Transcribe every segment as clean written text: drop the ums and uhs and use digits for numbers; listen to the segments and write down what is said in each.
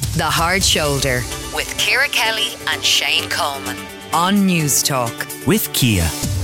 The Hard Shoulder with Ciara Kelly and Shane Coleman on News Talk. With Kia.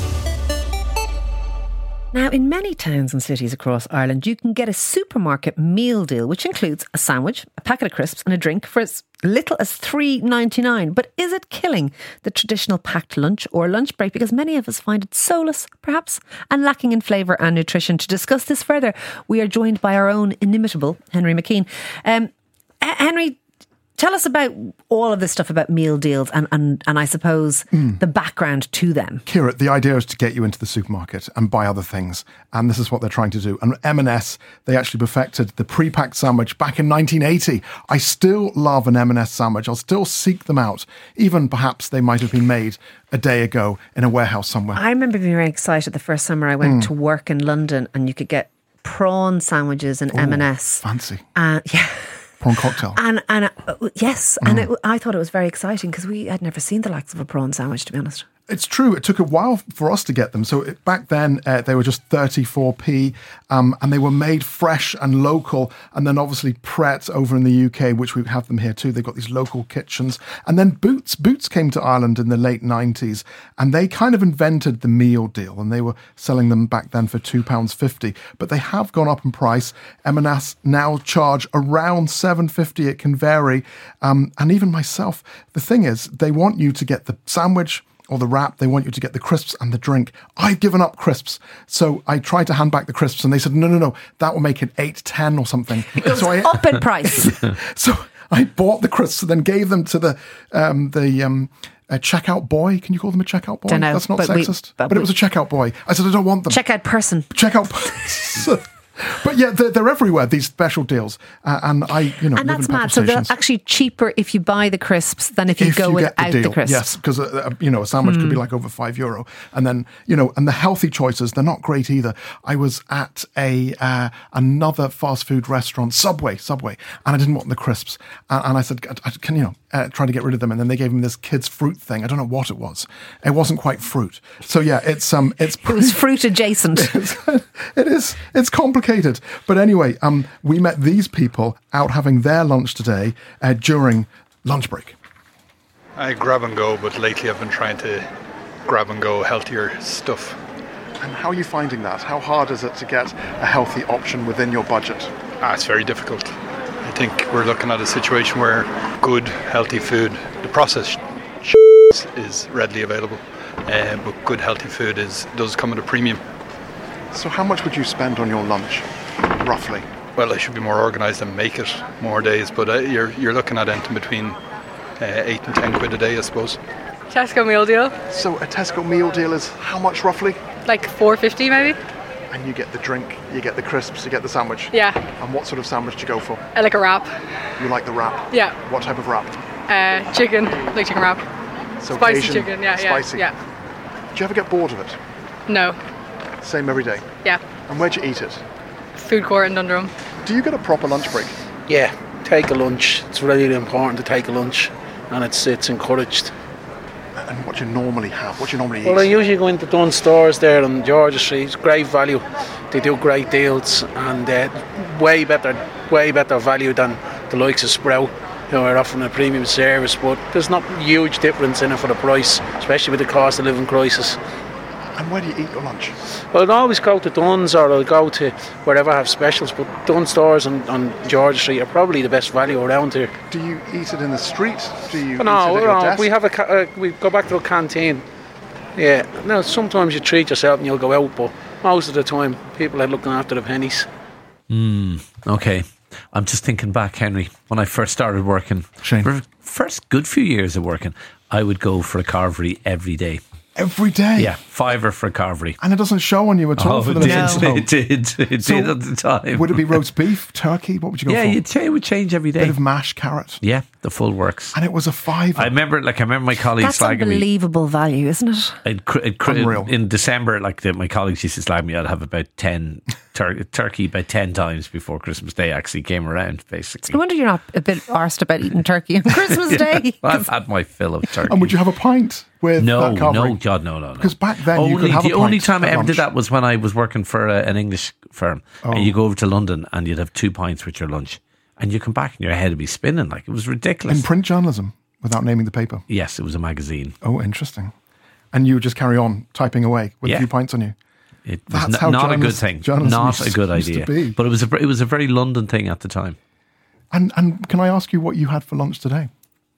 Now, in many towns and cities across Ireland, you can get a supermarket meal deal, which includes a sandwich, a packet of crisps and a drink for as little as $3.99. But is it killing the traditional packed lunch or lunch break? Because many of us find it soulless, perhaps, and lacking in flavour and nutrition. To discuss this further, we are joined by our own inimitable Henry McKean. Henry, tell us about all of this stuff about meal deals and I suppose the background to them. Ciara, the idea is to get you into the supermarket and buy other things. And this is what they're trying to do. And M&S, they actually perfected the pre-packed sandwich back in 1980. I still love an M&S sandwich. I'll still seek them out. Even perhaps they might have been made a day ago in a warehouse somewhere. I remember being very excited the first summer I went to work in London and you could get prawn sandwiches in M&S. Fancy. Yeah. Prawn cocktail. And I thought it was very exciting because we had never seen the likes of a prawn sandwich, to be honest. It's true. It took a while for us to get them. So back then, they were just 34p and they were made fresh and local. And then obviously Pret over in the UK, which we have them here too. They've got these local kitchens. And then Boots came to Ireland in the late 90s and they kind of invented the meal deal. And they were selling them back then for £2.50. But they have gone up in price. M&S now charge around £7.50. It can vary. And even myself, the thing is, they want you to get the sandwich or the wrap, they want you to get the crisps and the drink. I've given up crisps. So I tried to hand back the crisps and they said, no, that will make it $8.10 or something. So I up in price. So I bought the crisps and then gave them to the checkout boy. Can you call them a checkout boy? Don't know, that's not sexist. But it was a checkout boy. I said, I don't want them. Checkout person. Checkout person. But yeah, they're everywhere, these special deals. And and that's mad. So they're actually cheaper if you buy the crisps than if you go without the crisps. Yes, because a sandwich could be like over €5. And then, and the healthy choices, they're not great either. I was at another fast food restaurant, Subway, and I didn't want the crisps. And I said, can you try to get rid of them? And then they gave me this kids' fruit thing. I don't know what it was. It wasn't quite fruit. So yeah, it was fruit adjacent. It is. It's complicated. But anyway, we met these people out having their lunch today during lunch break. I grab and go, but lately I've been trying to grab and go healthier stuff. And how are you finding that? How hard is it to get a healthy option within your budget? It's very difficult. I think we're looking at a situation where good, healthy food, the processed is readily available, but good, healthy food does come at a premium. So how much would you spend on your lunch, roughly? Well, I should be more organised and make it more days, but you're looking at anything between 8 and 10 quid a day, I suppose. Tesco meal deal. So a Tesco meal deal is how much roughly? Like $4.50 maybe. And you get the drink, you get the crisps, you get the sandwich? Yeah. And what sort of sandwich do you go for? I like a wrap. You like the wrap? Yeah. What type of wrap? Chicken, like chicken wrap. So spicy Asian, chicken, yeah. Spicy? Yeah. Do you ever get bored of it? No. Same every day? Yeah. And where'd you eat it? Food court in Dundrum. Do you get a proper lunch break? Yeah, take a lunch. It's really important to take a lunch, and it's encouraged. And what do you normally have? What do you normally eat? Well, I usually go into Dunn stores there on Georgia Street. It's great value. They do great deals and way better value than the likes of Sprout, who are offering a premium service. But there's not a huge difference in it for the price, especially with the cost of living crisis. And where do you eat your lunch? Well, I'll always go to Dunn's or I'll go to wherever I have specials, but Dunn stores on Georgia Street are probably the best value around here. Do you eat it in the street? Do you eat it at your desk? We have we go back to a canteen. Yeah, now sometimes you treat yourself and you'll go out, but most of the time people are looking after the pennies. Okay. I'm just thinking back, Henry, when I first started working. Shane. For the first good few years of working, I would go for a carvery every day. Every day? Yeah, $5 for a carvery. And it doesn't show on you at all for the next It did at the time. Would it be roast beef, turkey? What would you go for? Yeah, it would change every day. Bit of mashed carrot. Yeah, the full works. And it was a $5. I remember my colleagues That's slagging me. unbelievable value, isn't it? Unreal. In December, my colleagues used to slag me. I'd have about 10 turkey about 10 times before Christmas Day actually came around, basically. No wonder you're not a bit arsed about eating turkey on Christmas Day. I've had my fill of turkey. And would you have a pint with that carvery? No, God, no. Because back then you could have a pint. The only time I ever did that was when I was working for an English firm. And you go over to London and you'd have 2 pints with your lunch. and you come back and your head would be spinning. Like, it was ridiculous. In print journalism, without naming the paper. Yes, it was a magazine. Oh, interesting. And you would just carry on typing away with a few pints on you. It was That's how not a good thing. Not a good used to idea. be. But it was a very London thing at the time. And can I ask you what you had for lunch today?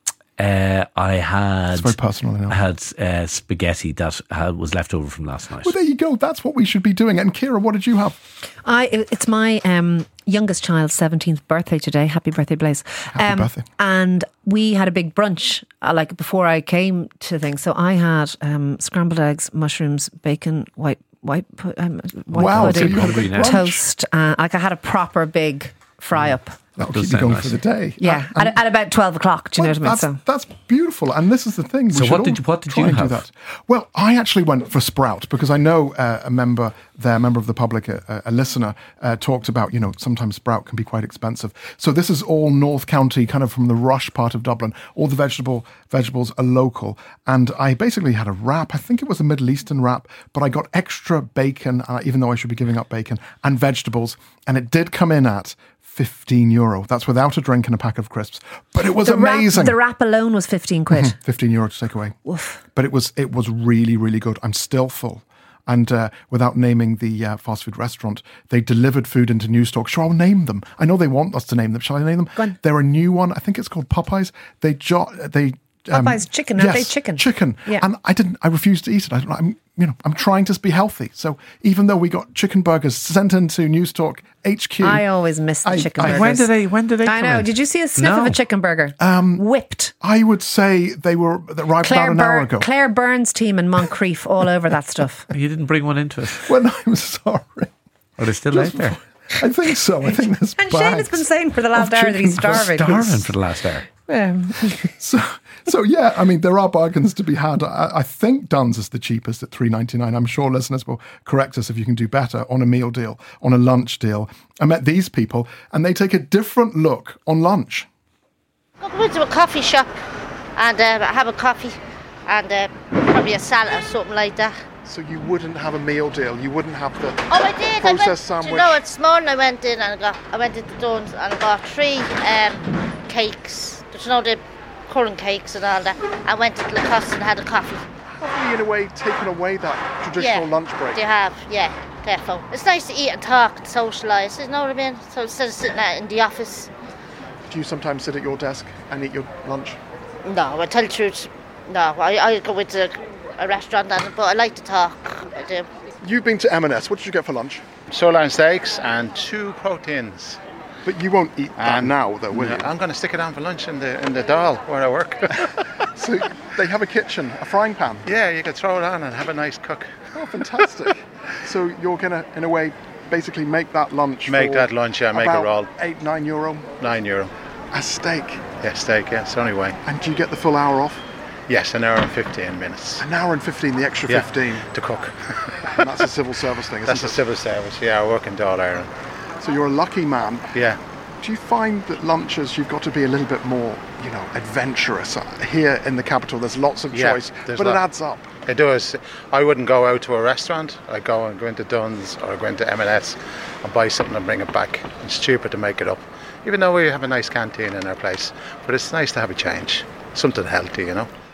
I had. It's very personal. I know. I had spaghetti that was left over from last night. Well, there you go. That's what we should be doing. And Ciara, what did you have? It's my youngest child's 17th birthday today. Happy birthday, Blaise. Happy birthday. And we had a big brunch like before I came to things. So I had scrambled eggs, mushrooms, bacon, white Wow, pudding, so you had a big brunch. toast. Like I had a proper big fry up. That'll That does keep you sound going nice. for the day. Yeah, at about 12 o'clock. Do you know what I mean? So That's beautiful. And this is the thing. So what did you have? That. Well, I actually went for Sprout because I know a member of the public, a listener, talked about, sometimes Sprout can be quite expensive. So this is all North County, kind of from the Rush part of Dublin. All the vegetables are local. And I basically had a wrap. I think it was a Middle Eastern wrap, but I got extra bacon, even though I should be giving up bacon, and vegetables. And it did come in at €15. That's without a drink and a pack of crisps. But it was amazing. The wrap alone was 15 quid. €15 to take away. Woof. But it was really, really good. I'm still full. And without naming the fast food restaurant, they delivered food into Newstalk. Sure, I'll name them. I know they want us to name them. Shall I name them? Go on. They're a new one. I think it's called Popeyes. Popeyes chicken, aren't they? Chicken. Chicken. Yeah. And I refused to eat it. I'm trying to be healthy. So even though we got chicken burgers sent into Newstalk HQ, I always miss the chicken burgers. When did they I know. come in? Did you see a sniff of a chicken burger? Whipped. I would say they arrived about an hour ago. Claire Burns' team in Moncrief all over that stuff. You didn't bring one into it. Well, I'm sorry. Are they still out there? I think so. I think there's And bags Shane has been saying for the last of hour that he's chicken starving. Starving for the last hour. So yeah, I mean, there are bargains to be had. I think Dunn's is the cheapest at $3.99. I'm sure listeners will correct us if you can do better on a meal deal, on a lunch deal. I met these people, and they take a different look on lunch. Go into a coffee shop and have a coffee and probably a salad or something like that. So you wouldn't have a meal deal? You wouldn't have the Oh, I did. processed sandwich? You know, this morning I went in and I went into Dunn's and I got 3 cakes. But you know, the currant cakes and all that. I went to Lacoste and had a coffee. Have we, in a way, taken away that traditional lunch break? They have, yeah, defo. It's nice to eat and talk and socialise, you know what I mean? So instead of sitting out in the office. Do you sometimes sit at your desk and eat your lunch? No, I tell the truth. No, I go into a restaurant, but I like to talk. I do. You've been to M&S. What did you get for lunch? Sirloin steaks and 2 proteins. But you won't eat that now, though, will you? I'm going to stick it on for lunch in the Dáil where I work. So they have a kitchen, a frying pan? Yeah, you can throw it on and have a nice cook. Oh, fantastic. So you're going to, in a way, basically make that lunch Make that lunch, yeah, make it roll. €8-9? €9. A steak? Yeah, steak, yeah, it's the only way. And do you get the full hour off? Yes, an hour and 15 minutes. An hour and 15, the extra 15? To cook. And that's a civil service thing, isn't That's it? a civil service, yeah, I work in Dáil, Ireland. So you're a lucky man. Yeah. Do you find that lunches, you've got to be a little bit more, adventurous? Here in the capital, there's lots of choice, but it adds up. It does. I wouldn't go out to a restaurant. I'd go into Dunn's or go into M&S and buy something and bring it back. It's cheaper to make it up. Even though we have a nice canteen in our place. But it's nice to have a change. Something healthy,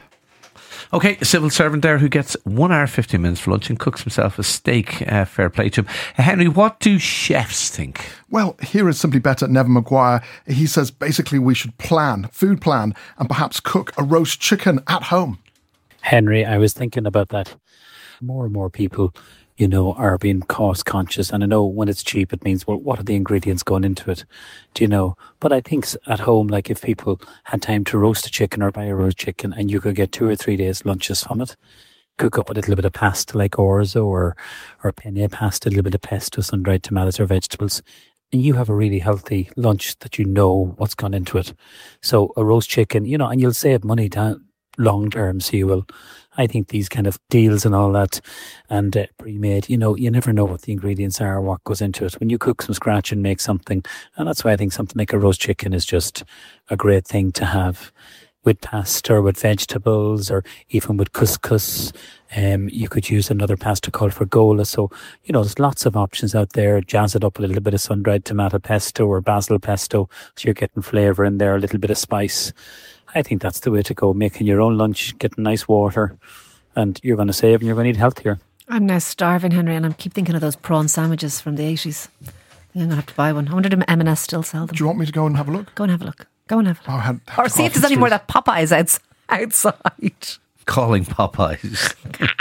Okay, a civil servant there who gets 1 hour 15 minutes for lunch and cooks himself a steak. Fair play to him. Henry, what do chefs think? Well, here is simply better Nevin Maguire. He says basically we should food plan, and perhaps cook a roast chicken at home. Henry, I was thinking about that. More and more people, are being cost conscious. And I know when it's cheap, it means, well, what are the ingredients going into it? Do you know? But I think at home, like if people had time to roast a chicken or buy a roast chicken and you could get 2 or 3 days lunches from it, cook up a little bit of pasta like orzo or penne pasta, a little bit of pesto, sun-dried tomatoes or vegetables. And you have a really healthy lunch that you know what's gone into it. So a roast chicken, and you'll save money down long term. So you will, I think these kind of deals and all that and pre-made, you never know what the ingredients are or what goes into it. When you cook from scratch and make something, and that's why I think something like a roast chicken is just a great thing to have. with pasta or with vegetables or even with couscous. You could use another pasta called Fergola. So, there's lots of options out there. Jazz it up with a little bit of sun-dried tomato pesto or basil pesto. So you're getting flavour in there, a little bit of spice. I think that's the way to go. Making your own lunch, getting nice water, and you're going to save and you're going to eat healthier. I'm now starving, Henry, and I keep thinking of those prawn sandwiches from the 80s. I think I'm going to have to buy one. I wonder if M&S still sell them. Do you want me to go and have a look? Go and have a look. Go and have a look. Or see if there's any more of that Popeyes outside. Calling Popeyes.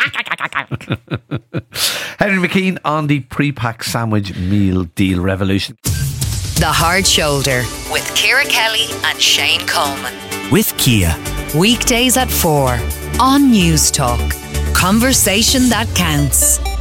Henry McKean on the pre-packed sandwich meal deal revolution. The Hard Shoulder with Ciara Kelly and Shane Coleman. With Kia. Weekdays at 4 on News Talk. Conversation that counts.